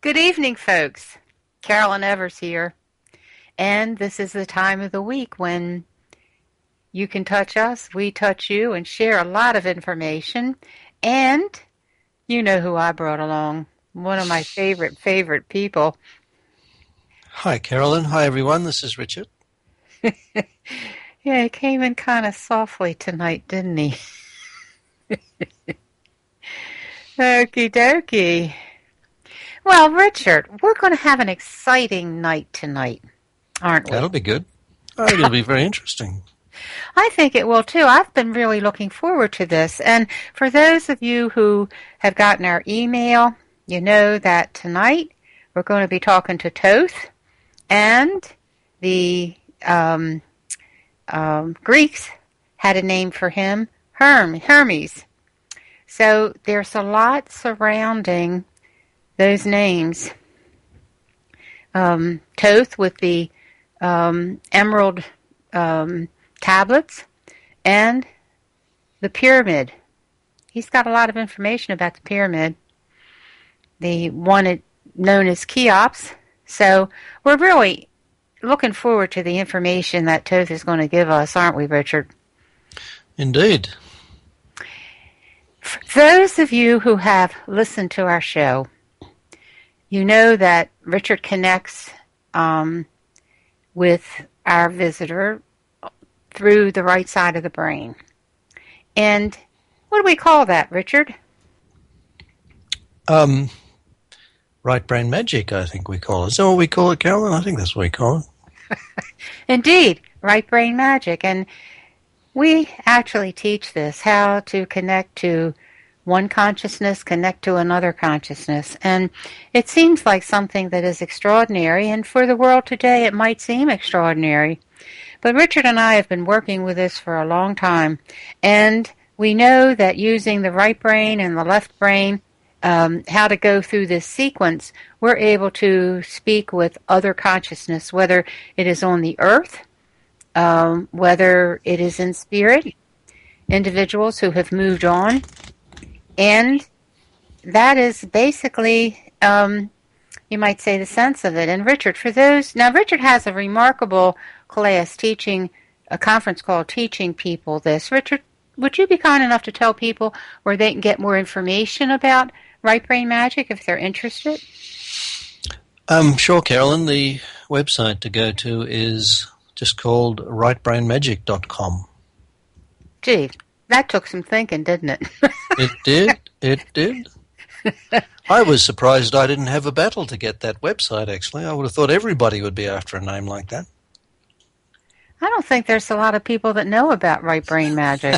Good evening, folks. Carolyn Evers here. And this is the time of the week when you can touch us, we touch you, and share a lot of information. And you know who I brought along. One of my favorite people. Hi, Carolyn. Hi, everyone. This is Richard. Yeah, he came in kind of softly tonight, didn't he? Okie dokie. Well, Richard, we're going to have an exciting night tonight, aren't we? That'll be good. I think it'll be very interesting. I think it will too. I've been really looking forward to this. And for those of you who have gotten our email, you know that tonight we're going to be talking to Thoth, and the Greeks had a name for him, Hermes. So there's a lot surrounding those names. Thoth with the emerald tablets and the pyramid. He's got a lot of information about the pyramid, the one known as Cheops. So we're really looking forward to the information that Thoth is going to give us, aren't we, Richard? Indeed. For those of you who have listened to our show, you know that Richard connects with our visitor through the right side of the brain. And what do we call that, Richard? Right brain magic, I think we call it. Is that what we call it, Carolyn? I think that's what we call it. Indeed, right brain magic. And we actually teach this, how to connect to one consciousness, connect to another consciousness. And it seems like something that is extraordinary, and for the world today it might seem extraordinary. But Richard and I have been working with this for a long time, and we know that using the right brain and the left brain, how to go through this sequence, we're able to speak with other consciousness, whether it is on the earth, whether it is in spirit, individuals who have moved on. And that is basically, you might say, the sense of it. And Richard, Richard has a remarkable class teaching, a conference called Teaching People This. Richard, would you be kind enough to tell people where they can get more information about right brain magic if they're interested? Sure, Carolyn. The website to go to is just called rightbrainmagic.com. Gee, that took some thinking, didn't it? It did. I was surprised I didn't have a battle to get that website, actually. I would have thought everybody would be after a name like that. I don't think there's a lot of people that know about right brain magic.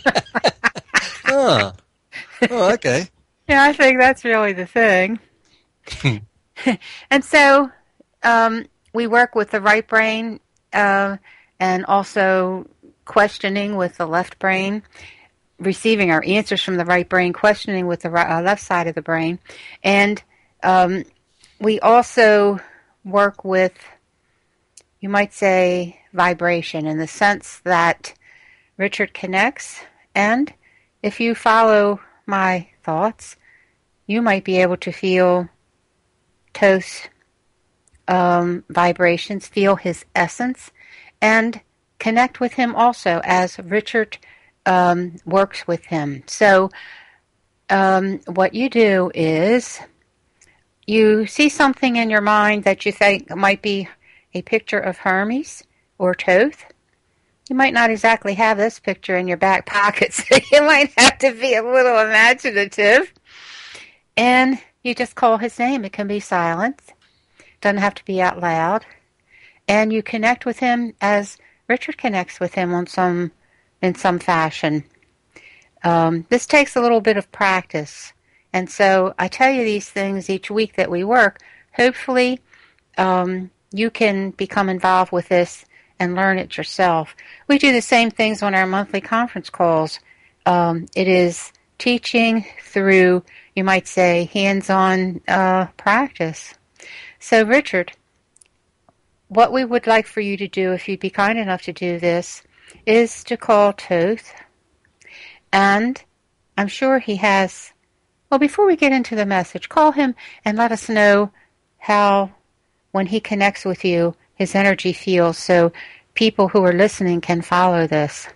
Oh, okay. Yeah, I think that's really the thing. And so we work with the right brain and also questioning with the left brain, receiving our answers from the right brain, questioning with the left side of the brain. And we also work with, you might say, vibration, in the sense that Richard connects, and if you follow my thoughts, you might be able to feel Thoth's vibrations, feel his essence, and connect with him also as Richard works with him. So what you do is you see something in your mind that you think might be a picture of Hermes or Thoth. You might not exactly have this picture in your back pocket, so you might have to be a little imaginative. And you just call his name. It can be silent. Doesn't have to be out loud. And you connect with him as Richard connects with him in some fashion. This takes a little bit of practice. And so I tell you these things each week that we work. Hopefully you can become involved with this and learn it yourself. We do the same things on our monthly conference calls. It is teaching through, you might say, hands-on practice. So, Richard, what we would like for you to do, if you'd be kind enough to do this, is to call Thoth. And I'm sure he has Well, before we get into the message, call him and let us know how, when he connects with you, his energy feels so people who are listening can follow this.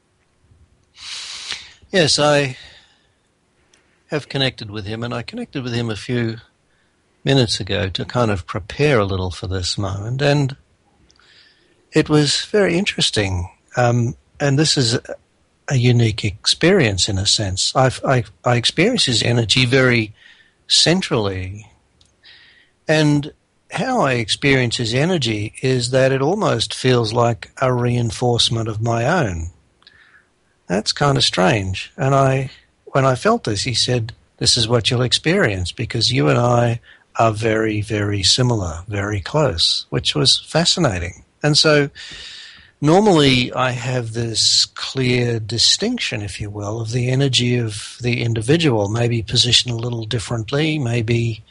Yes, I have connected with him, and I connected with him a few minutes ago to kind of prepare a little for this moment, and it was very interesting. And this is a unique experience in a sense. I experience his energy very centrally, and how I experience his energy is that it almost feels like a reinforcement of my own. That's kind of strange. And when I felt this, he said, "This is what you'll experience because you and I are very, very similar, very close," which was fascinating. And so normally I have this clear distinction, if you will, of the energy of the individual, maybe positioned a little differently, maybe,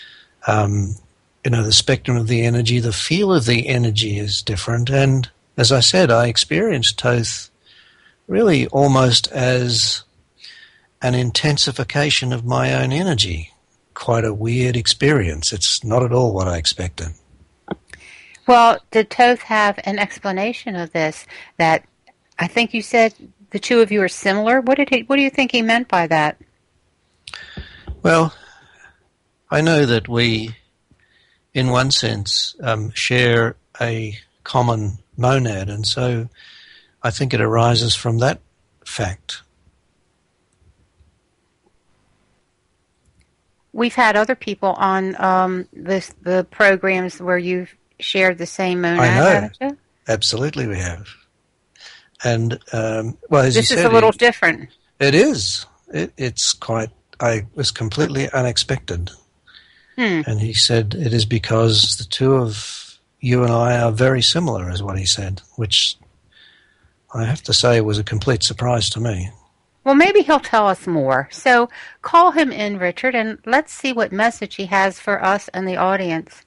the spectrum of the energy, the feel of the energy is different. And as I said, I experienced Thoth really almost as an intensification of my own energy. Quite a weird experience. It's not at all what I expected. Well, did Thoth have an explanation of this? That I think you said the two of you are similar. What do you think he meant by that? Well, I know that we, in one sense, share a common monad, and so I think it arises from that fact. We've had other people on the programs where you've shared the same monad, haven't you? Absolutely we have. And, well, as this you is said, a little different. It is. It's quite, I was completely unexpected. And he said it is because the two of you and I are very similar, is what he said, which I have to say was a complete surprise to me. Well, maybe he'll tell us more. So call him in, Richard, and let's see what message he has for us and the audience.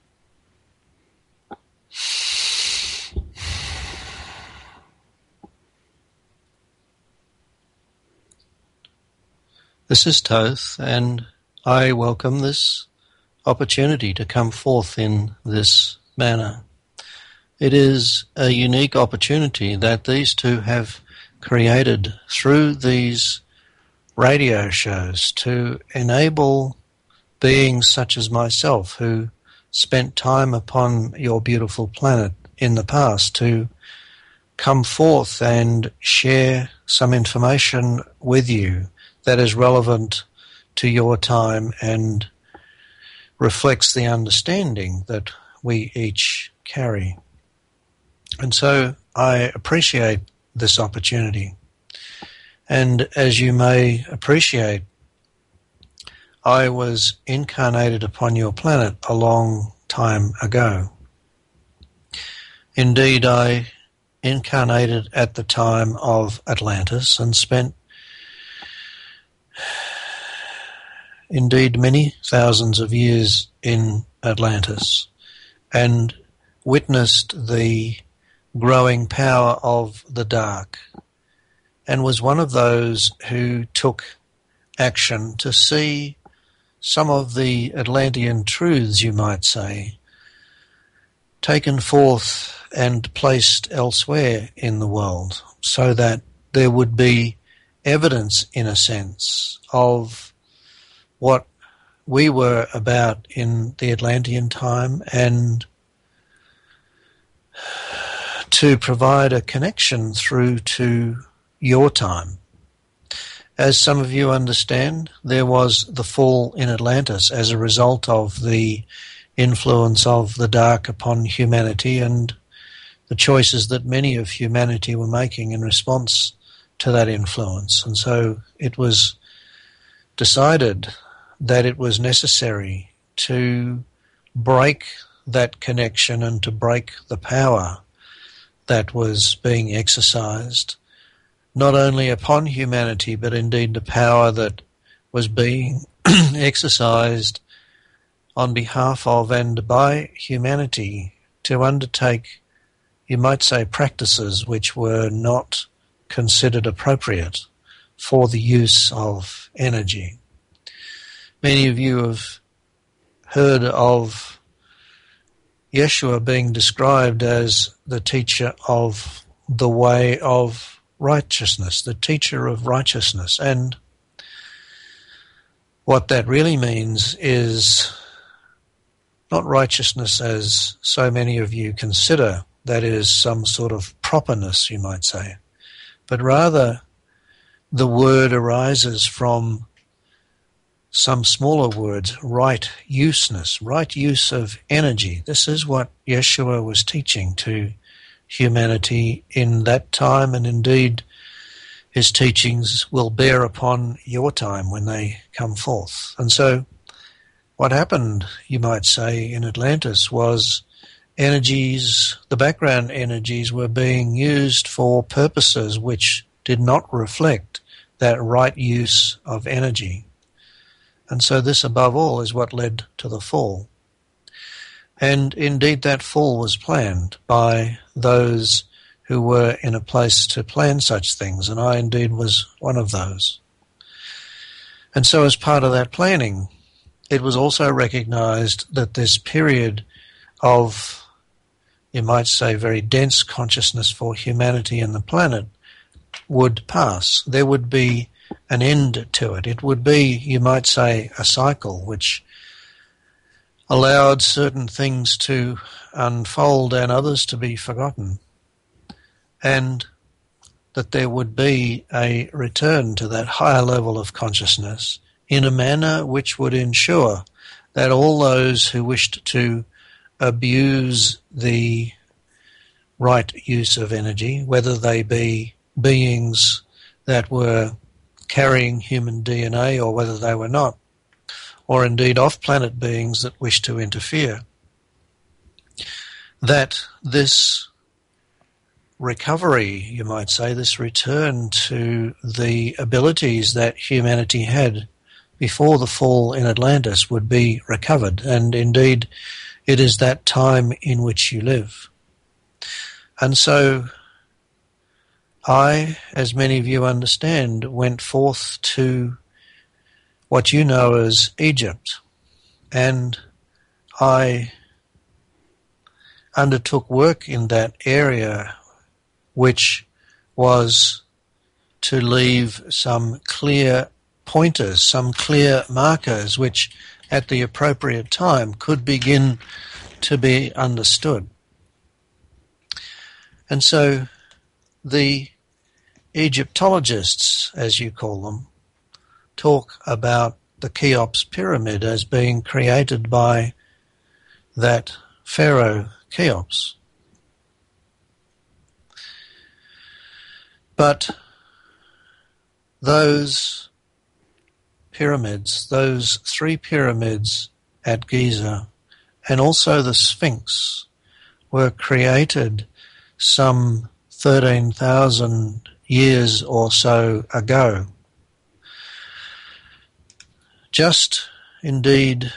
This is Thoth, and I welcome this opportunity to come forth in this manner. It is a unique opportunity that these two have created through these radio shows to enable beings such as myself who spent time upon your beautiful planet in the past to come forth and share some information with you that is relevant to your time and reflects the understanding that we each carry. And so I appreciate this opportunity. And as you may appreciate, I was incarnated upon your planet a long time ago. Indeed, I incarnated at the time of Atlantis and spent indeed many thousands of years in Atlantis and witnessed the growing power of the dark and was one of those who took action to see some of the Atlantean truths, you might say, taken forth and placed elsewhere in the world so that there would be evidence, in a sense, of what we were about in the Atlantean time and to provide a connection through to your time. As some of you understand, there was the fall in Atlantis as a result of the influence of the dark upon humanity and the choices that many of humanity were making in response to that influence. And so it was decided that it was necessary to break that connection and to break the power that was being exercised, not only upon humanity, but indeed the power that was being exercised on behalf of and by humanity to undertake, you might say, practices which were not considered appropriate for the use of energy. Many of you have heard of Yeshua being described as the teacher of the way of righteousness, the teacher of righteousness. And what that really means is not righteousness as so many of you consider, that is some sort of properness, you might say, but rather the word arises from some smaller words, right useness, right use of energy. This is what Yeshua was teaching to humanity in that time, and indeed his teachings will bear upon your time when they come forth. And so what happened, you might say, in Atlantis was energies, the background energies were being used for purposes which did not reflect that right use of energy. And so this, above all, is what led to the fall. And indeed that fall was planned by those who were in a place to plan such things, and I indeed was one of those. And so as part of that planning, it was also recognized that this period of, you might say, very dense consciousness for humanity and the planet would pass. There would be an end to it. It would be, you might say, a cycle which allowed certain things to unfold and others to be forgotten, and that there would be a return to that higher level of consciousness in a manner which would ensure that all those who wished to abuse the right use of energy, whether they be beings that were carrying human DNA or whether they were not, or indeed off-planet beings that wished to interfere, that this recovery, you might say, this return to the abilities that humanity had before the fall in Atlantis would be recovered. And indeed, it is that time in which you live. And so I, as many of you understand, went forth to what you know as Egypt, and I undertook work in that area which was to leave some clear pointers, some clear markers which at the appropriate time could begin to be understood. And so the Egyptologists, as you call them, talk about the Cheops pyramid as being created by that pharaoh Cheops. But those pyramids, those three pyramids at Giza, and also the Sphinx, were created some 13,000 years or so ago. Just indeed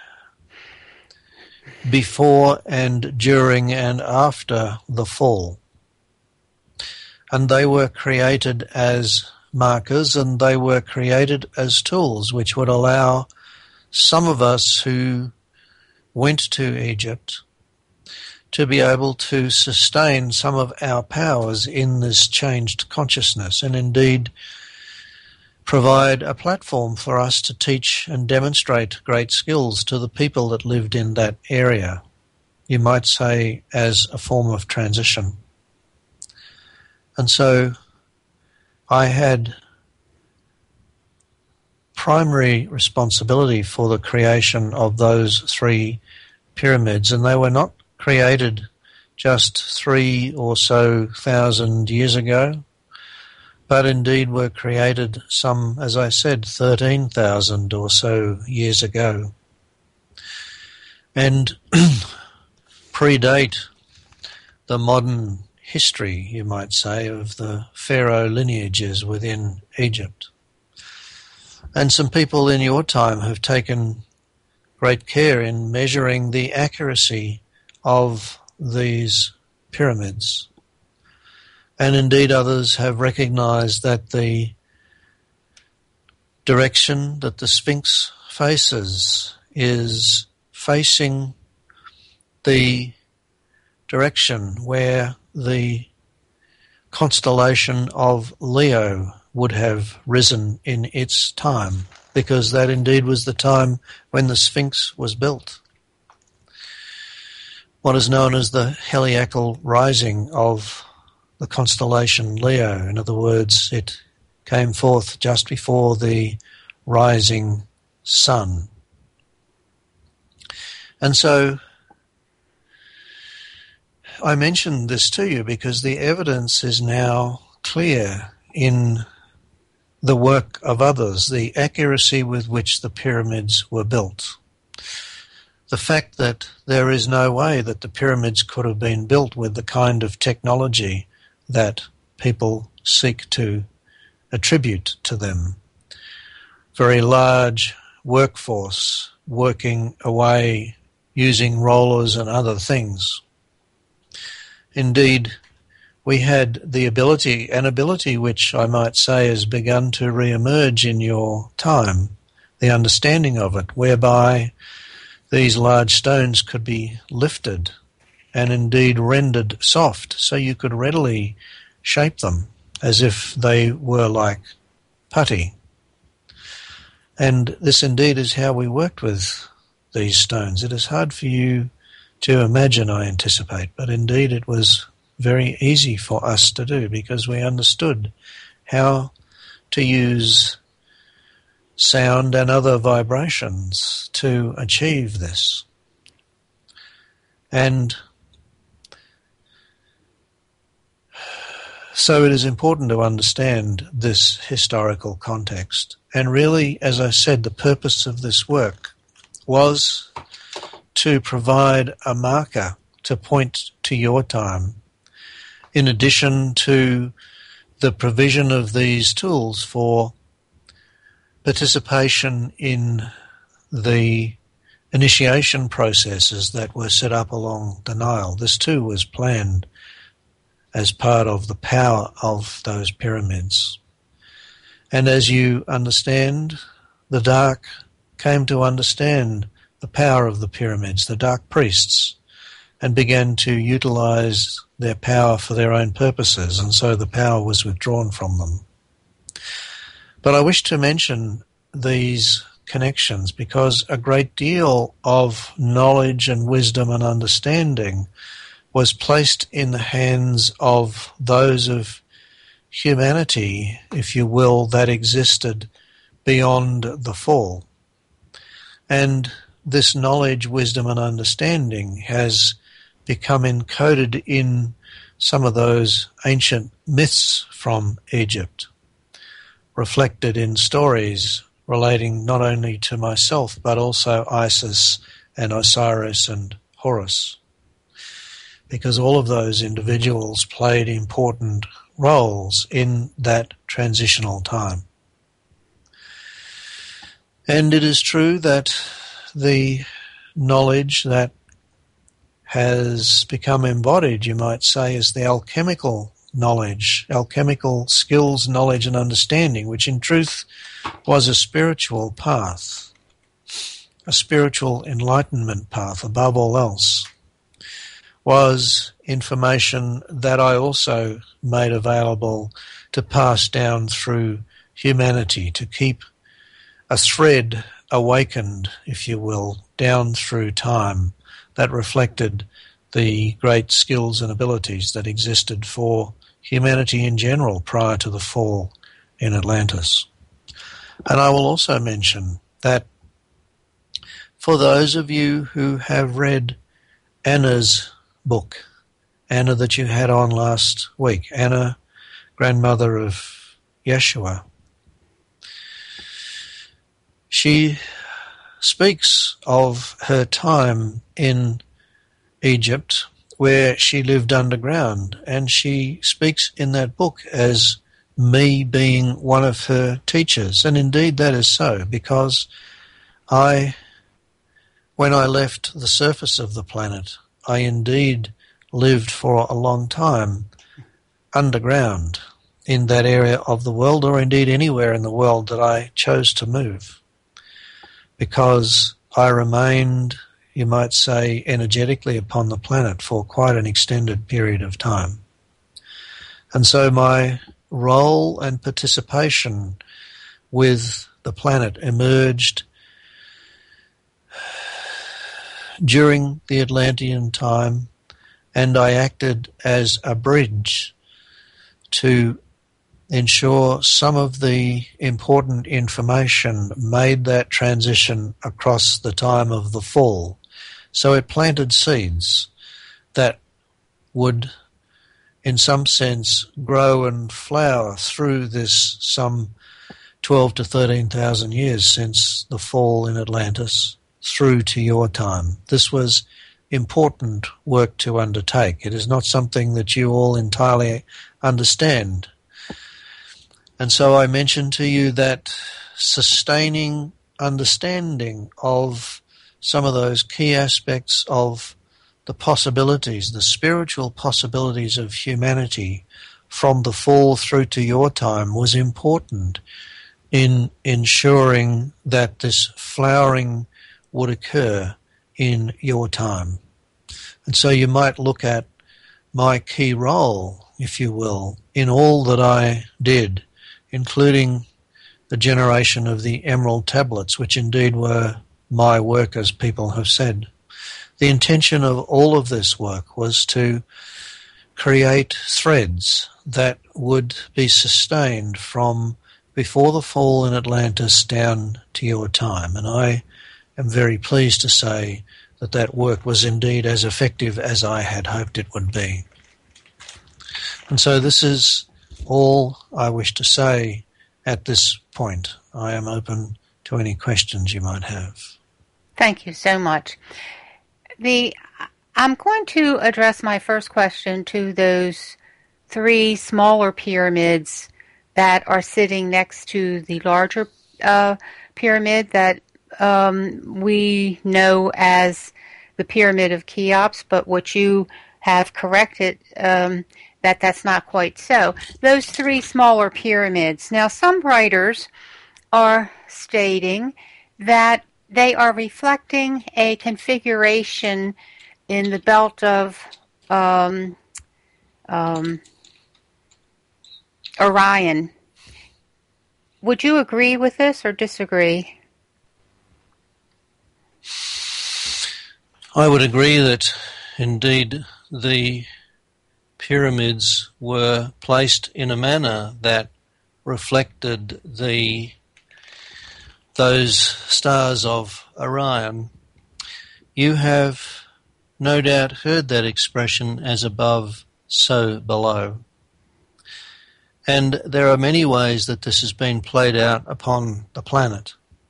before and during and after the fall. And they were created as markers, and they were created as tools which would allow some of us who went to Egypt to be able to sustain some of our powers in this changed consciousness, and indeed provide a platform for us to teach and demonstrate great skills to the people that lived in that area, you might say as a form of transition. And so I had primary responsibility for the creation of those three pyramids, and they were not created just 3,000 or so years ago, but indeed were created some, as I said, 13,000 or so years ago, and predate the modern history, you might say, of the pharaoh lineages within Egypt. And some people in your time have taken great care in measuring the accuracy of these pyramids. And indeed others have recognized that the direction that the Sphinx faces is facing the direction where the constellation of Leo would have risen in its time, because that indeed was the time when the Sphinx was built. What is known as the heliacal rising of the constellation Leo. In other words, it came forth just before the rising sun. And so I mentioned this to you because the evidence is now clear in the work of others, the accuracy with which the pyramids were built. The fact that there is no way that the pyramids could have been built with the kind of technology that people seek to attribute to them. Very large workforce working away using rollers and other things. Indeed, we had the ability, an ability which I might say has begun to re-emerge in your time, the understanding of it, whereby these large stones could be lifted and indeed rendered soft, so you could readily shape them as if they were like putty. And this indeed is how we worked with these stones. It is hard for you to imagine, I anticipate, but indeed it was very easy for us to do because we understood how to use sound and other vibrations to achieve this. And so it is important to understand this historical context. And really, as I said, the purpose of this work was to provide a marker to point to your time, in addition to the provision of these tools for participation in the initiation processes that were set up along the Nile. This too was planned as part of the power of those pyramids. And as you understand, the dark came to understand the power of the pyramids, the dark priests, and began to utilize their power for their own purposes, and so the power was withdrawn from them. But I wish to mention these connections because a great deal of knowledge and wisdom and understanding was placed in the hands of those of humanity, if you will, that existed beyond the fall. And this knowledge, wisdom, and understanding has become encoded in some of those ancient myths from Egypt, reflected in stories relating not only to myself but also Isis and Osiris and Horus, because all of those individuals played important roles in that transitional time. And it is true that the knowledge that has become embodied, you might say, is the alchemical knowledge, alchemical skills, knowledge and understanding, which in truth was a spiritual path, a spiritual enlightenment path above all else, was information that I also made available to pass down through humanity, to keep a thread awakened, if you will, down through time that reflected the great skills and abilities that existed for humanity in general prior to the fall in Atlantis. And I will also mention that for those of you who have read Anna's book, Anna that you had on last week, Anna, grandmother of Yeshua, she speaks of her time in Egypt where she lived underground, and she speaks in that book as me being one of her teachers. And indeed that is so, because when I left the surface of the planet, I indeed lived for a long time underground in that area of the world, or indeed anywhere in the world that I chose to move. because I remained, you might say, energetically upon the planet for quite an extended period of time. And so my role and participation with the planet emerged during the Atlantean time, and I acted as a bridge to ensure some of the important information made that transition across the time of the fall. So it planted seeds that would, in some sense, grow and flower through this some 12 to 13,000 years since the fall in Atlantis through to your time. This was important work to undertake. It is not something that you all entirely understand. And so I mentioned to you that sustaining understanding of some of those key aspects of the possibilities, the spiritual possibilities of humanity from the fall through to your time was important in ensuring that this flowering would occur in your time. And so you might look at my key role, if you will, in all that I did, including the generation of the Emerald Tablets, which indeed were my work, as people have said. The intention of all of this work was to create threads that would be sustained from before the fall in Atlantis down to your time. And I am very pleased to say that that work was indeed as effective as I had hoped it would be. And so this is all I wish to say at this point. I am open to any questions you might have. Thank you so much. I'm going to address my first question to those three smaller pyramids that are sitting next to the larger pyramid that we know as the Pyramid of Cheops, but what you have corrected that's not quite so. Those three smaller pyramids. Now, some writers are stating that they are reflecting a configuration in the belt of Orion. Would you agree with this or disagree? I would agree that indeed the pyramids were placed in a manner that reflected those stars of Orion. You have no doubt heard that expression, as above, so below. And there are many ways that this has been played out upon the planet.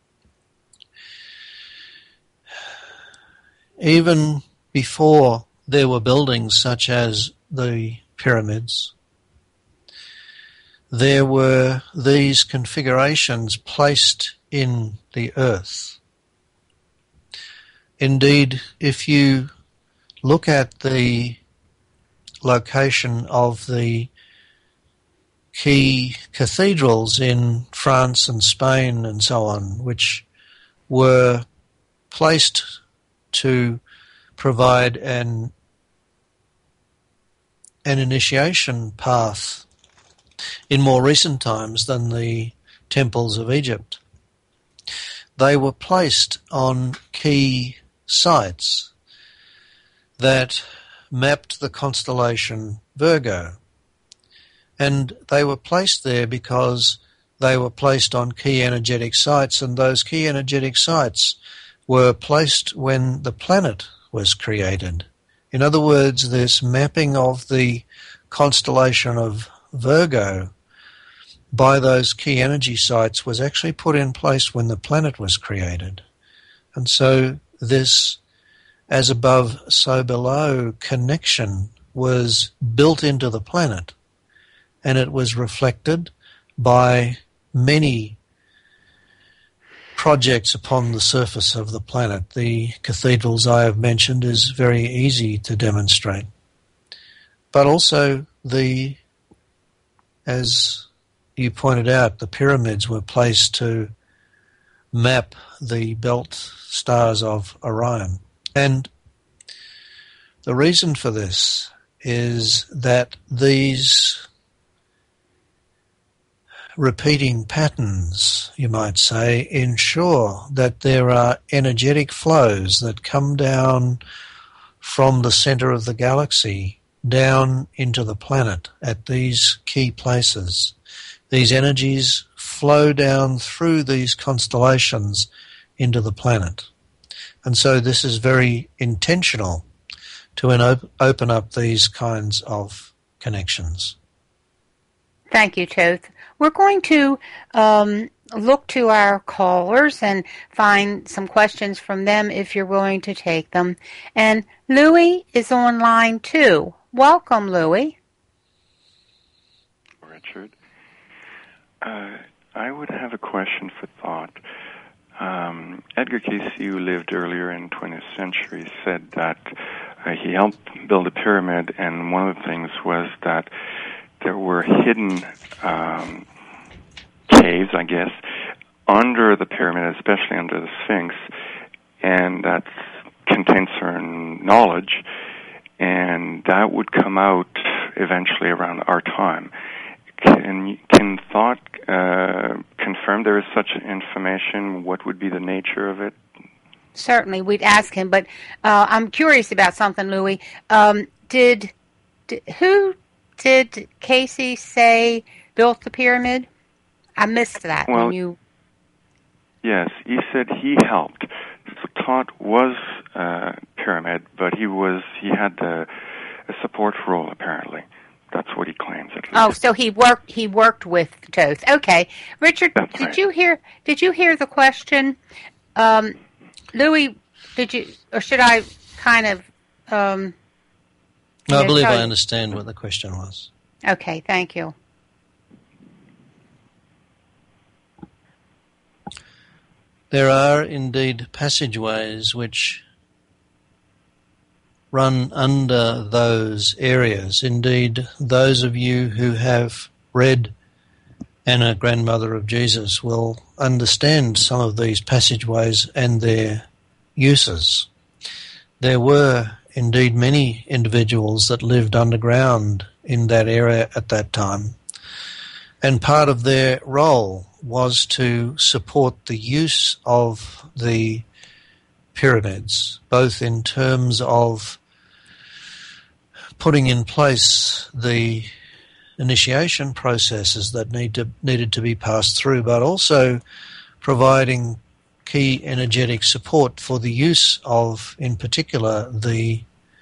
Even before there were buildings such as the pyramids, there were these configurations placed in the earth. Indeed, if you look at the location of the key cathedrals in France and Spain and so on, which were placed to provide an initiation path in more recent times than the temples of Egypt. They were placed on key sites that mapped the constellation Virgo. And they were placed there because they were placed on key energetic sites, and those key energetic sites were placed when the planet was created. In other words, this mapping of the constellation of Virgo by those key energy sites was actually put in place when the planet was created. And so this as above, so below connection was built into the planet, and it was reflected by many projects upon the surface of the planet. The cathedrals I have mentioned is very easy to demonstrate. But also as you pointed out, the pyramids were placed to map the belt stars of Orion. And the reason for this is that these repeating patterns, you might say, ensure that there are energetic flows that come down from the center of the galaxy down into the planet at these key places. These energies flow down through these constellations into the planet. And so this is very intentional to open up these kinds of connections. Thank you, Toth. We're going to look to our callers and find some questions from them if you're willing to take them. And Louis is on line 2. Welcome, Louis. Richard. I would have a question for thought. Edgar Cayce, who lived earlier in the 20th century, said that he helped build a pyramid, and one of the things was that there were hidden caves, I guess, under the pyramid, especially under the Sphinx, and that contained certain knowledge, and that would come out eventually around our time. Can thought confirm there is such information? What would be the nature of it? Certainly, we'd ask him, but I'm curious about something, Louis. Who did Cayce say built the pyramid? I missed that. Well, when you... Yes, he said he helped. So Thoth was pyramid, but he had a support role apparently. That's what he claims, at least. Oh, so he worked with Thoth. Okay, Richard, That's did right. you hear the question? Louis, did you, or should I kind of? No, I believe I understand what the question was. Okay, thank you. There are indeed passageways which run under those areas. Indeed, those of you who have read Anna, Grandmother of Jesus, will understand some of these passageways and their uses. There were indeed many individuals that lived underground in that area at that time, and part of their role was to support the use of the pyramids, both in terms of putting in place the initiation processes that needed to be passed through, but also providing key energetic support for the use of, in particular, the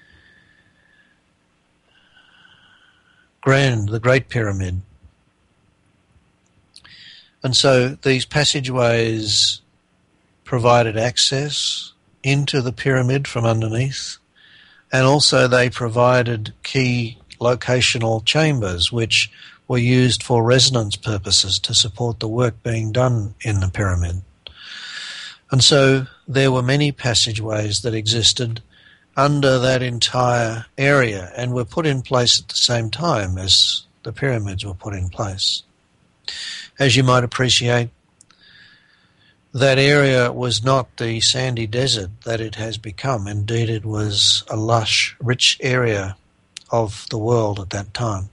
Great Pyramid. And so these passageways provided access into the pyramid from underneath, and also they provided key locational chambers which were used for resonance purposes to support the work being done in the pyramid. And so there were many passageways that existed under that entire area and were put in place at the same time as the pyramids were put in place. As you might appreciate, that area was not the sandy desert that it has become. Indeed, it was a lush, rich area of the world at that time.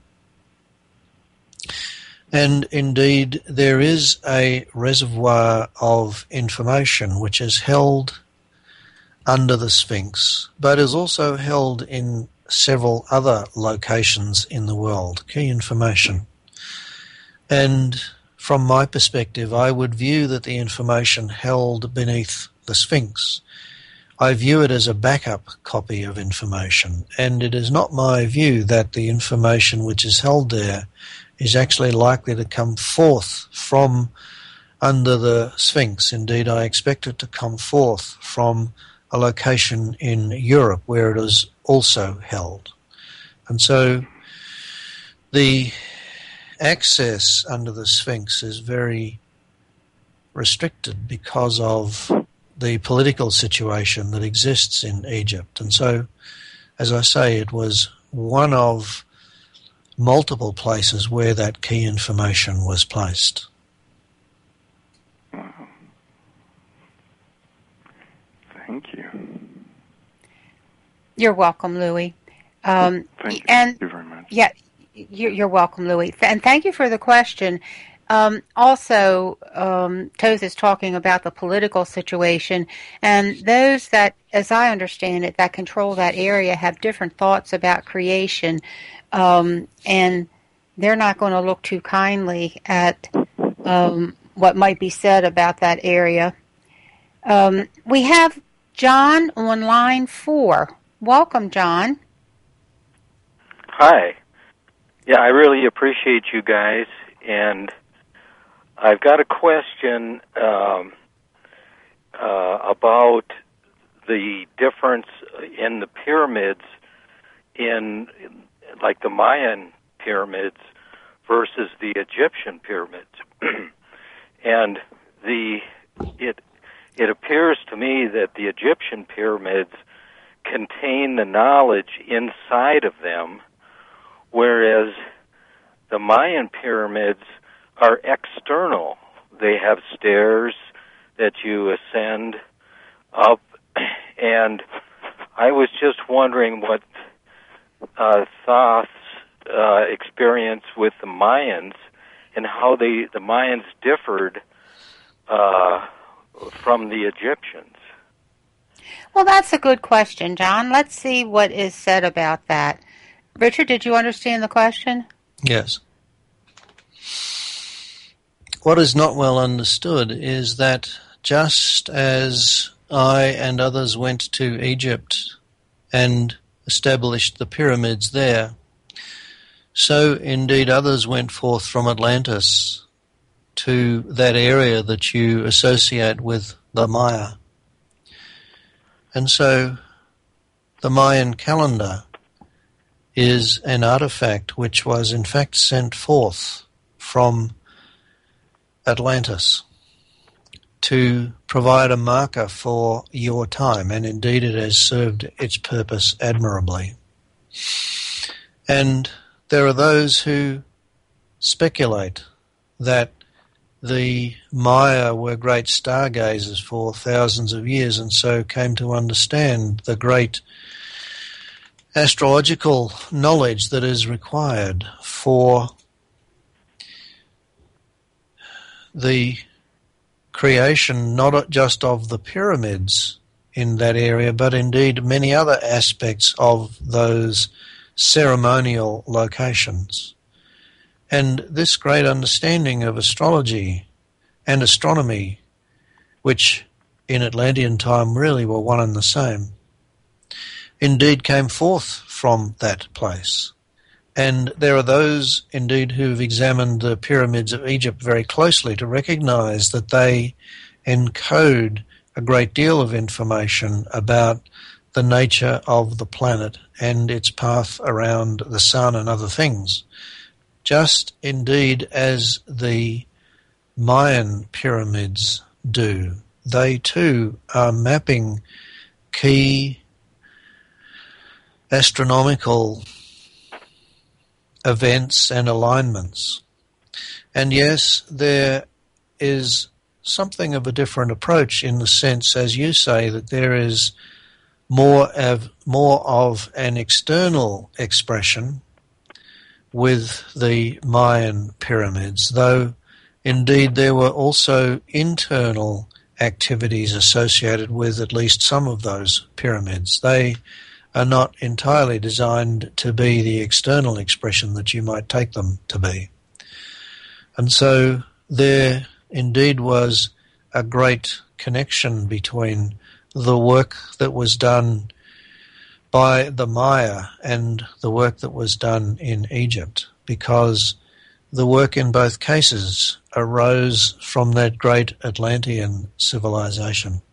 And indeed, there is a reservoir of information which is held under the Sphinx, but is also held in several other locations in the world, key information. And from my perspective, I would view that the information held beneath the Sphinx, I view it as a backup copy of information, and it is not my view that the information which is held there is actually likely to come forth from under the Sphinx. Indeed, I expect it to come forth from a location in Europe where it is also held. And so the access under the Sphinx is very restricted because of the political situation that exists in Egypt. And so, as I say, it was one of multiple places where that key information was placed. Thank you. You're welcome, Louis. Thank you very much. Yeah, you're welcome, Louis. And thank you for the question. Also, Toth is talking about the political situation, and those that, as I understand it, that control that area have different thoughts about creation, and they're not going to look too kindly at what might be said about that area. We have John on line 4. Welcome, John. Hi. Yeah, I really appreciate you guys, and I've got a question about the difference in the pyramids in, like, the Mayan pyramids versus the Egyptian pyramids. And it appears to me that the Egyptian pyramids contain the knowledge inside of them, whereas the Mayan pyramids are external. They have stairs that you ascend up, and I was just wondering what Thoth's experience with the Mayans and how the Mayans differed from the Egyptians. Well, that's a good question, John. Let's see what is said about that. Richard, did you understand the question? Yes. What is not well understood is that just as I and others went to Egypt and established the pyramids there, so indeed others went forth from Atlantis to that area that you associate with the Maya. And so the Mayan calendar is an artifact which was in fact sent forth from Atlantis to provide a marker for your time, and indeed it has served its purpose admirably. And there are those who speculate that the Maya were great stargazers for thousands of years and so came to understand the great astrological knowledge that is required for the creation not just of the pyramids in that area, but indeed many other aspects of those ceremonial locations. And this great understanding of astrology and astronomy, which in Atlantean time really were one and the same, indeed came forth from that place. And there are those indeed who've examined the pyramids of Egypt very closely to recognize that they encode a great deal of information about the nature of the planet and its path around the sun and other things. Just indeed as the Mayan pyramids do. They too are mapping key astronomical events and alignments. And yes, there is something of a different approach in the sense, as you say, that there is more of an external expression with the Mayan pyramids, though indeed there were also internal activities associated with at least some of those pyramids. They are not entirely designed to be the external expression that you might take them to be. And so there indeed was a great connection between the work that was done by the Maya and the work that was done in Egypt, because the work in both cases arose from that great Atlantean civilization.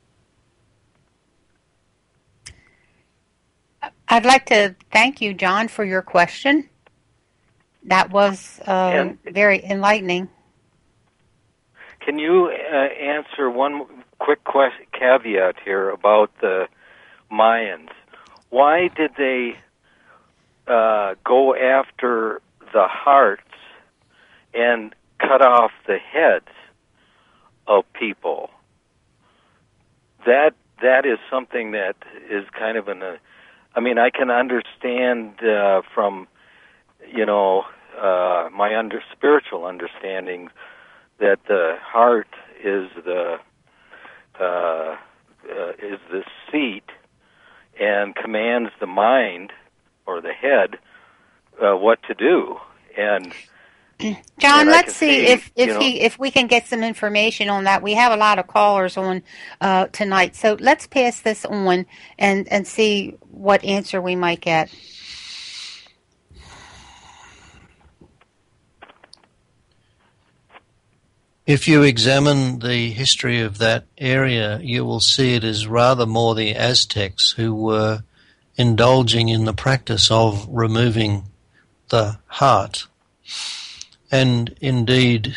I'd like to thank you, John, for your question. That was very enlightening. Can you answer one quick caveat here about the Mayans? Why did they go after the hearts and cut off the heads of people? That that is something that is kind of I mean, I can understand from, my spiritual understanding that the heart is the seat and commands the mind or the head what to do. And John, let's see if we can get some information on that. We have a lot of callers on tonight, so let's pass this on and see what answer we might get. If you examine the history of that area, you will see it is rather more the Aztecs who were indulging in the practice of removing the heart. And indeed,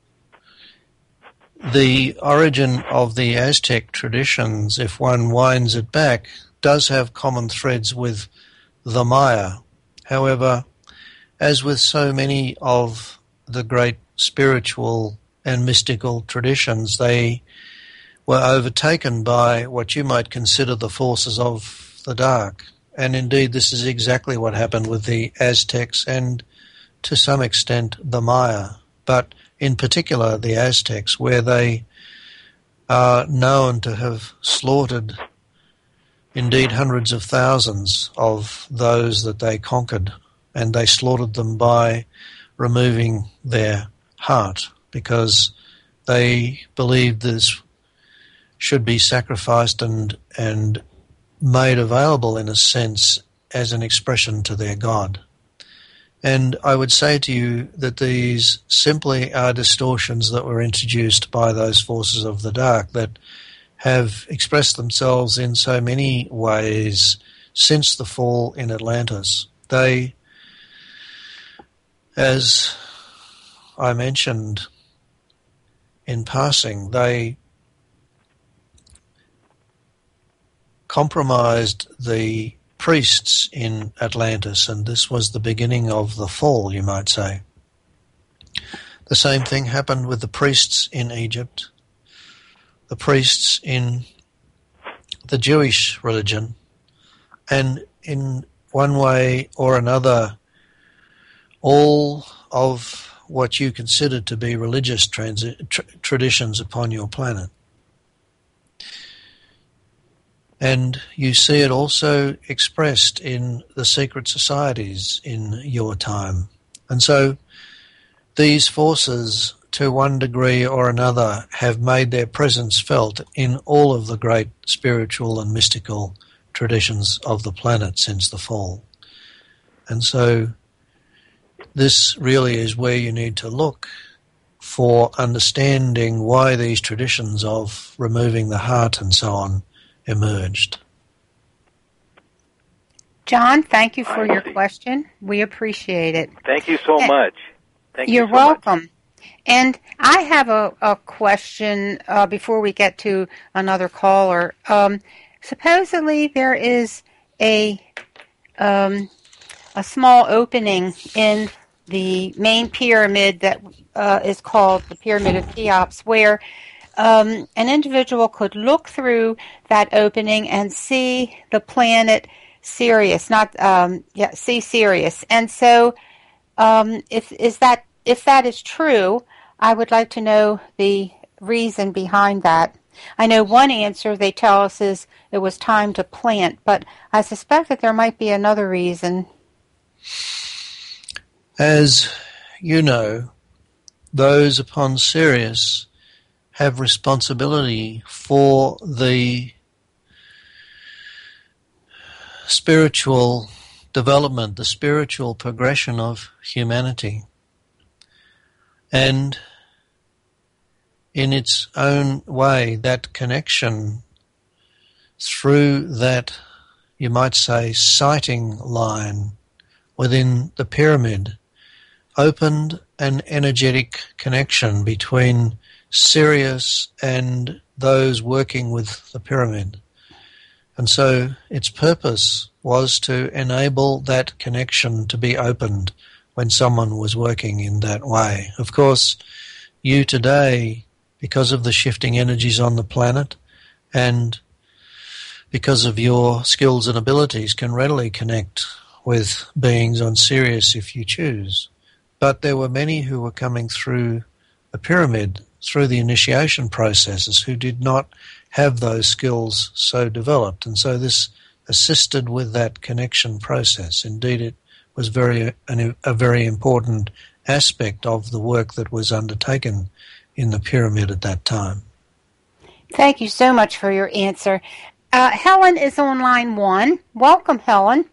the origin of the Aztec traditions, if one winds it back, does have common threads with the Maya. However, as with so many of the great spiritual and mystical traditions, they were overtaken by what you might consider the forces of the dark. And indeed, this is exactly what happened with the Aztecs and, to some extent, the Maya, but in particular the Aztecs, where they are known to have slaughtered indeed hundreds of thousands of those that they conquered, and they slaughtered them by removing their heart, because they believed this should be sacrificed and made available, in a sense, as an expression to their God. And I would say to you that these simply are distortions that were introduced by those forces of the dark that have expressed themselves in so many ways since the fall in Atlantis. They, as I mentioned in passing, they compromised the priests in Atlantis, and this was the beginning of the fall, you might say. The same thing happened with the priests in Egypt, the priests in the Jewish religion, and in one way or another, all of what you consider to be religious traditions upon your planet. And you see it also expressed in the secret societies in your time. And so these forces, to one degree or another, have made their presence felt in all of the great spiritual and mystical traditions of the planet since the fall. And so this really is where you need to look for understanding why these traditions of removing the heart and so on emerged. John, thank you for your question. We appreciate it. Thank you so much. You're welcome. And I have a question before we get to another caller. Supposedly there is a small opening in the main pyramid that is called the Pyramid of Cheops, where an individual could look through that opening and see the planet Sirius, see Sirius. And so, if that is true, I would like to know the reason behind that. I know one answer they tell us is it was time to plant, but I suspect that there might be another reason. As you know, those upon Sirius have responsibility for the spiritual development, the spiritual progression of humanity. And in its own way, that connection through that, you might say, sighting line within the pyramid opened an energetic connection between Sirius and those working with the pyramid. And so its purpose was to enable that connection to be opened when someone was working in that way. Of course, you today, because of the shifting energies on the planet and because of your skills and abilities, can readily connect with beings on Sirius if you choose. But there were many who were coming through a pyramid, through the initiation processes, who did not have those skills so developed. And so this assisted with that connection process. Indeed, it was a very important aspect of the work that was undertaken in the pyramid at that time. Thank you so much for your answer. Helen is on line 1. Welcome, Helen.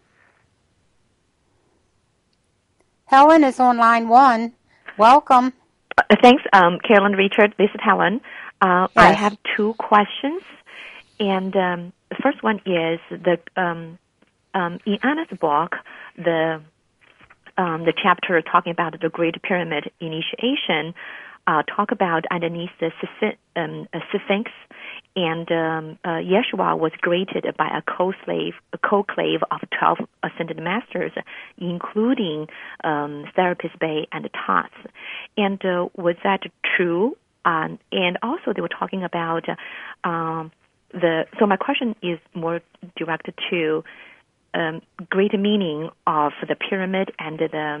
Helen is on line 1. Welcome. Thanks, Carolyn, Richard. This is Helen. Yes. I have 2 questions, and the first one is in Anna's book, the chapter talking about the Great Pyramid initiation, talk about underneath the Sphinx, and Yeshua was greeted by a co-clave of 12 ascended masters, including Serapis Bey and Thoth. And was that true? And also they were talking about so my question is more directed to great meaning of the pyramid and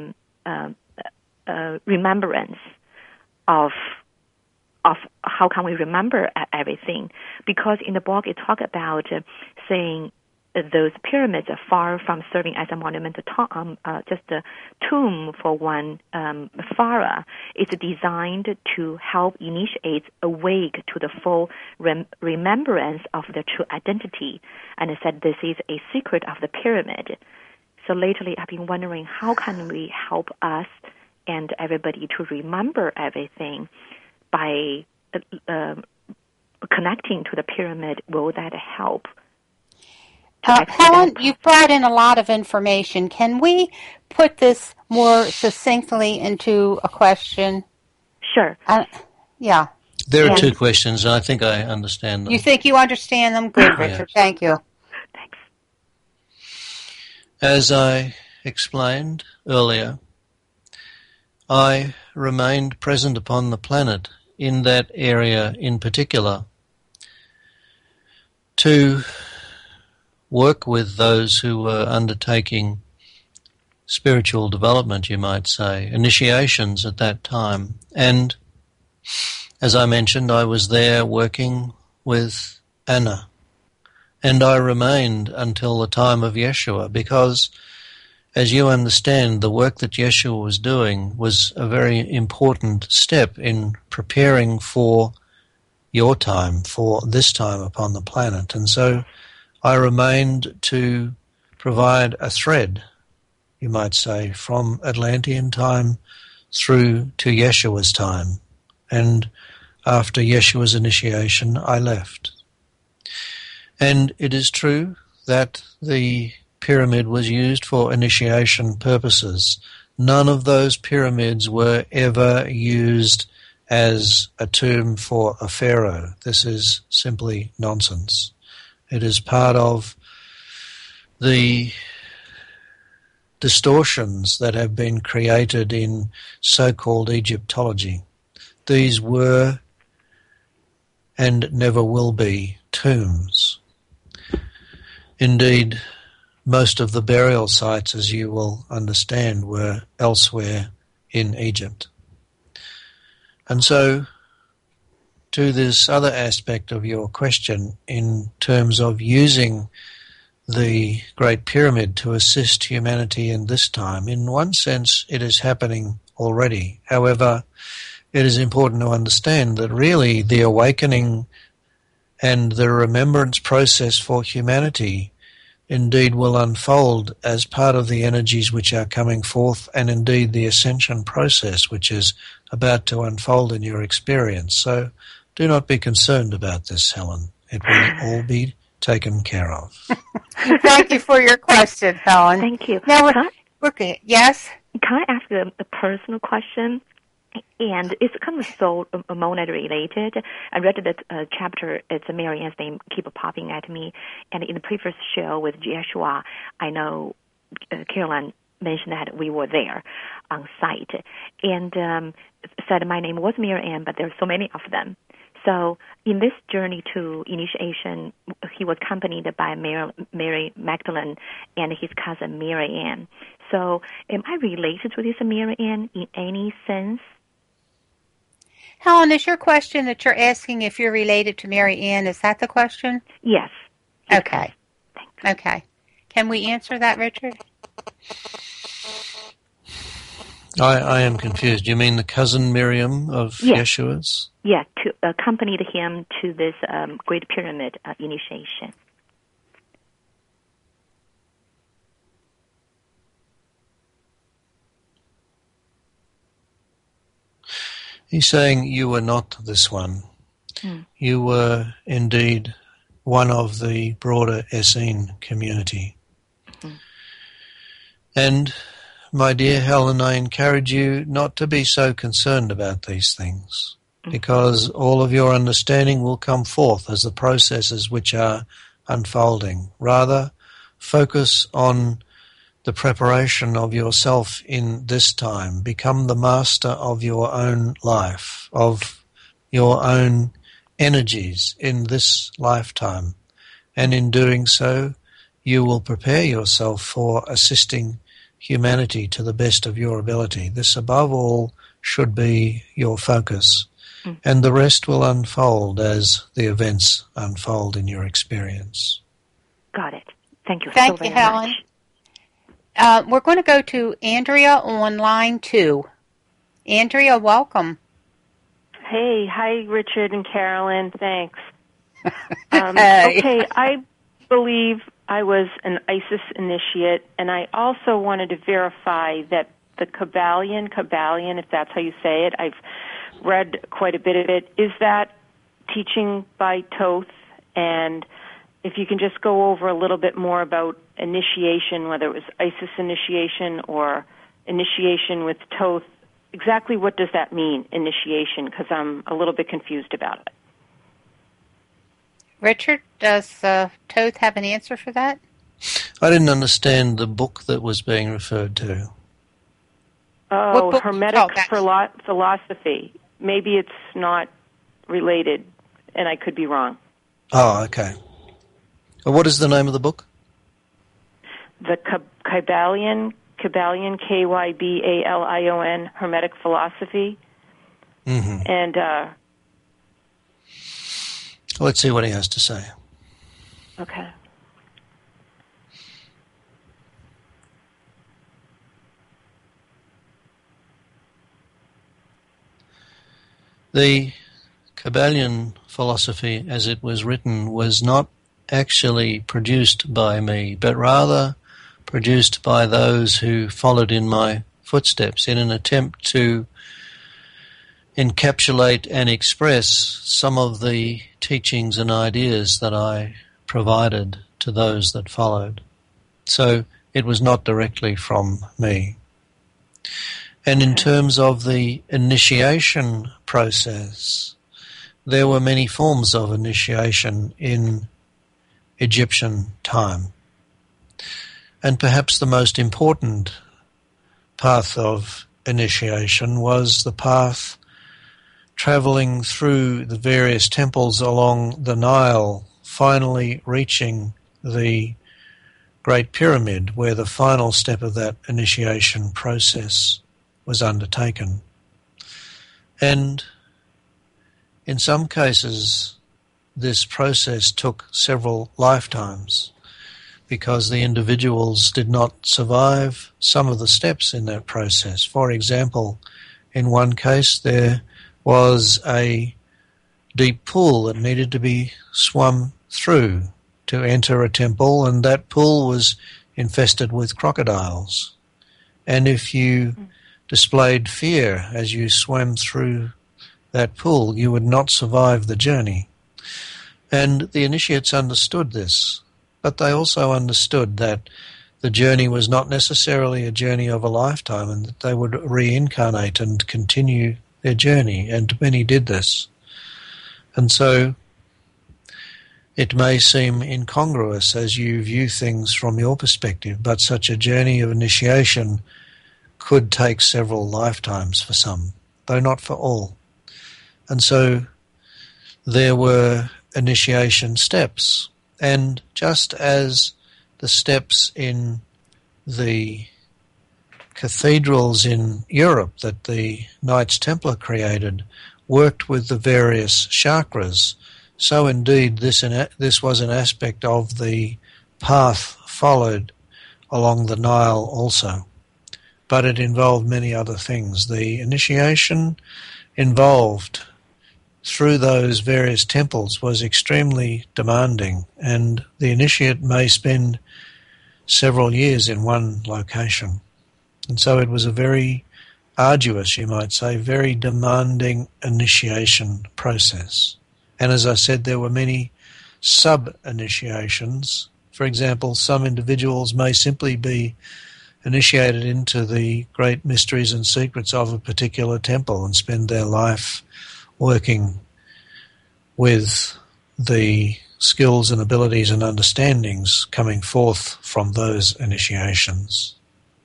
the remembrance of how can we remember everything, because in the book it talks about saying those pyramids are far from serving as a monumental just a tomb for one pharaoh. It's designed to help initiates awake to the full remembrance of their true identity, and it said this is a secret of the pyramid. So lately I've been wondering, how can we help us and everybody to remember everything by connecting to the pyramid? Will that help? Helen, you've brought in a lot of information. Can we put this more succinctly into a question? Sure. Yeah. There are 2 questions, and I think I understand them. You think you understand them? Good, Richard. Yeah. Thank you. Thanks. As I explained earlier, I remained present upon the planet in that area in particular to work with those who were undertaking spiritual development, you might say, initiations at that time. And as I mentioned, I was there working with Anna, and I remained until the time of Yeshua, because, as you understand, the work that Yeshua was doing was a very important step in preparing for your time, for this time upon the planet. And so I remained to provide a thread, you might say, from Atlantean time through to Yeshua's time. And after Yeshua's initiation, I left. And it is true that the pyramid was used for initiation purposes. None of those pyramids were ever used as a tomb for a pharaoh. This is simply nonsense. It is part of the distortions that have been created in so-called Egyptology. These were and never will be tombs. Indeed, most of the burial sites, as you will understand, were elsewhere in Egypt. And so, to this other aspect of your question, in terms of using the Great Pyramid to assist humanity in this time, in one sense it is happening already. However, it is important to understand that really the awakening and the remembrance process for humanity indeed will unfold as part of the energies which are coming forth, and indeed the ascension process which is about to unfold in your experience. So do not be concerned about this, Helen. It will all be taken care of. Thank you for your question, Helen. Thank you. Now, yes? Can I ask a personal question? And it's kind of soul monad related. I read that chapter, it's Marianne's name keep popping at me. And in the previous show with Yeshua, I know Caroline mentioned that we were there on site. And said my name was Marianne, but there are so many of them. So in this journey to initiation, he was accompanied by Mary Magdalene and his cousin Mary Ann. So am I related to this Mary Ann in any sense? Helen, is your question that you're asking if you're related to Mary Ann, is that the question? Yes. Okay. Thanks. Okay. Can we answer that, Richard? I am confused. You mean the cousin Miriam of Yeshua's? Yeah, to accompanied him to this Great Pyramid initiation. He's saying you were not this one. You were indeed one of the broader Essene community. And, my dear Helen, I encourage you not to be so concerned about these things, because all of your understanding will come forth as the processes which are unfolding. Rather, focus on the preparation of yourself in this time. Become the master of your own life, of your own energies in this lifetime. And in doing so, you will prepare yourself for assisting humanity to the best of your ability. This, above all, should be your focus. And the rest will unfold as the events unfold in your experience. Got it. Thank you Thank so you, very Helen. much. We're going to go to Andrea on line 2. Andrea, welcome. Hey, hi, Richard and Carolyn. Thanks. Hey. Okay, I believe I was an ISIS initiate, and I also wanted to verify that the Kabbalion, if that's how you say it, I've read quite a bit of it. Is that teaching by Thoth? And if you can just go over a little bit more about initiation, whether it was ISIS initiation or initiation with Thoth, exactly what does that mean, initiation? Because I'm a little bit confused about it. Richard, does Thoth have an answer for that? I didn't understand the book that was being referred to. Oh, Hermetic philosophy. Maybe it's not related, and I could be wrong. Oh, okay. What is the name of the book? The Kabbalion, Kybalion, Hermetic philosophy. Mm-hmm. And let's see what he has to say. Okay. The Kabbalion philosophy, as it was written, was not actually produced by me, but rather produced by those who followed in my footsteps in an attempt to encapsulate and express some of the teachings and ideas that I provided to those that followed. So it was not directly from me. And in terms of the initiation process, there were many forms of initiation in Egyptian time. And perhaps the most important path of initiation was the path traveling through the various temples along the Nile, finally reaching the Great Pyramid, where the final step of that initiation process was undertaken. And in some cases, this process took several lifetimes because the individuals did not survive some of the steps in that process. For example, in one case, there was a deep pool that needed to be swum through to enter a temple, and that pool was infested with crocodiles. And if you displayed fear as you swam through that pool, you would not survive the journey. And the initiates understood this, but they also understood that the journey was not necessarily a journey of a lifetime and that they would reincarnate and continue their journey, and many did this. And so it may seem incongruous as you view things from your perspective, but such a journey of initiation could take several lifetimes for some, though not for all. And so there were initiation steps. And just as the steps in the cathedrals in Europe that the Knights Templar created worked with the various chakras, so indeed this was an aspect of the path followed along the Nile also. But it involved many other things. The initiation involved through those various temples was extremely demanding, and the initiate may spend several years in one location. And so it was a very arduous, you might say, very demanding initiation process. And as I said, there were many sub-initiations. For example, some individuals may simply be initiated into the great mysteries and secrets of a particular temple and spend their life working with the skills and abilities and understandings coming forth from those initiations.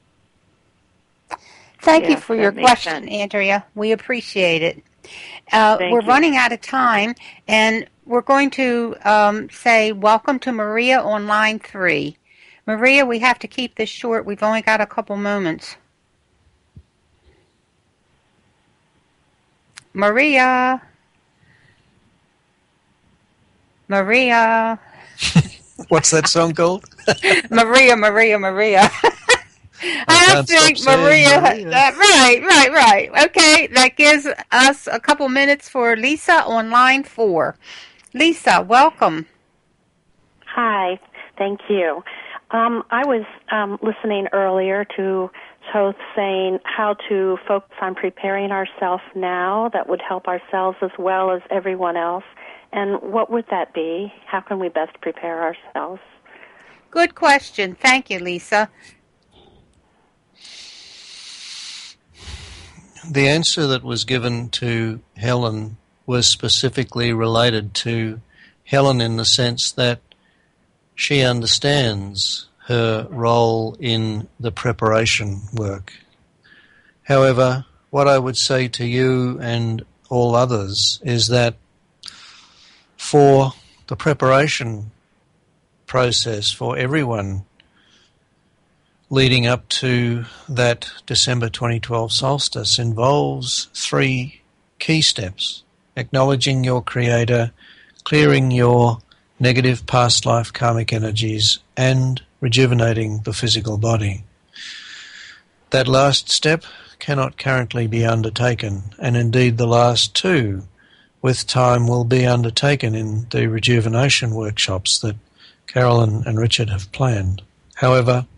Thank you for your question, sense. Andrea. We appreciate it. We're running out of time, and we're going to say welcome to Maria on line 3. Maria, we have to keep this short. We've only got a couple moments. Maria. What's that song called? Maria. I think Maria. Right. Okay, that gives us a couple minutes for Lisa on line 4. Lisa, welcome. Hi, thank you. I was listening earlier to Toth saying how to focus on preparing ourselves now that would help ourselves as well as everyone else. And what would that be? How can we best prepare ourselves? Good question. Thank you, Lisa. The answer that was given to Helen was specifically related to Helen in the sense that she understands her role in the preparation work. However, what I would say to you and all others is that for the preparation process for everyone leading up to that December 2012 solstice involves 3 key steps: acknowledging your Creator, clearing your negative past life karmic energies, and rejuvenating the physical body. That last step cannot currently be undertaken, and indeed the last 2 with time will be undertaken in the rejuvenation workshops that Carolyn and Richard have planned. However,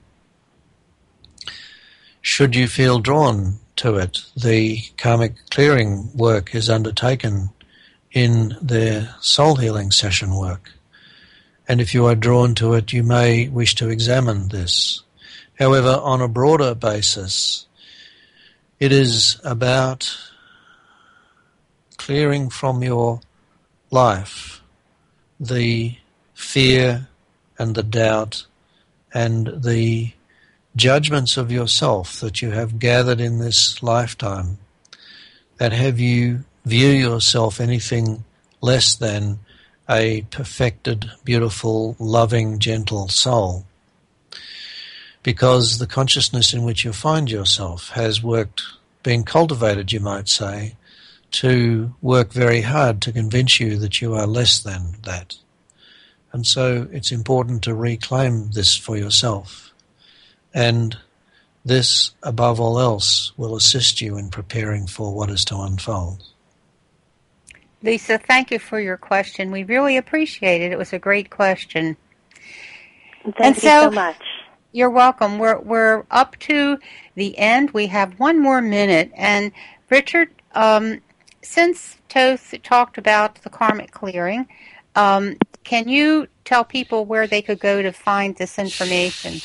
should you feel drawn to it, the karmic clearing work is undertaken in their soul healing session work. And if you are drawn to it, you may wish to examine this. However, on a broader basis, it is about clearing from your life the fear and the doubt and the judgments of yourself that you have gathered in this lifetime that have you view yourself anything less than a perfected, beautiful, loving, gentle soul. Because the consciousness in which you find yourself has been cultivated, you might say, to work very hard to convince you that you are less than that. And so it's important to reclaim this for yourself. And this, above all else, will assist you in preparing for what is to unfold. Lisa, thank you for your question. We really appreciate it. It was a great question. Thank you so much. You're welcome. We're up to the end. We have one more minute. And Richard, since Toth talked about the karmic clearing, can you tell people where they could go to find this information?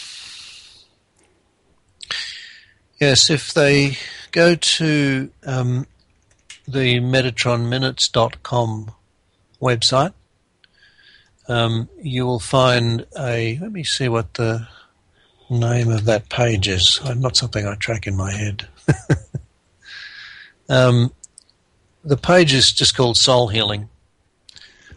Yes, if they go to the metatronminutes.com website, you will find let me see what the name of that page is. Not something I track in my head. The page is just called Soul Healing.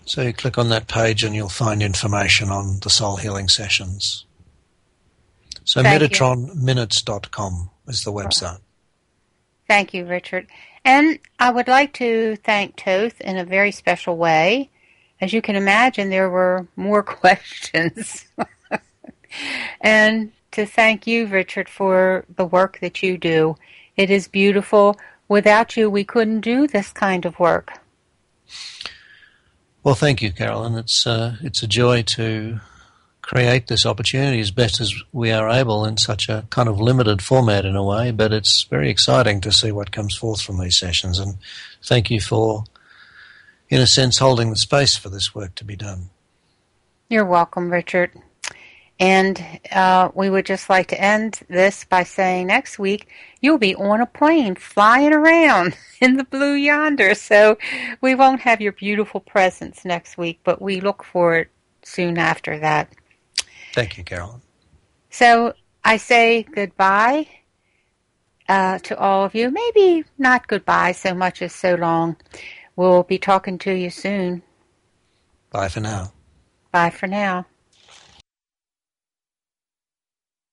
So you click on that page and you'll find information on the soul healing sessions. So metatronminutes.com is the website. Thank you, Richard. And I would like to thank Toth in a very special way. As you can imagine, there were more questions. And to thank you, Richard, for the work that you do. It is beautiful. Without you, we couldn't do this kind of work. Well, thank you, Carolyn. It's a joy to create this opportunity as best as we are able in such a kind of limited format in a way, but it's very exciting to see what comes forth from these sessions. And thank you for, in a sense, holding the space for this work to be done. You're welcome, Richard. And we would just like to end this by saying next week you'll be on a plane flying around in the blue yonder. So we won't have your beautiful presence next week, but we look forward soon after that. Thank you, Carolyn. So I say goodbye to all of you. Maybe not goodbye so much as so long. We'll be talking to you soon. Bye for now. Bye for now.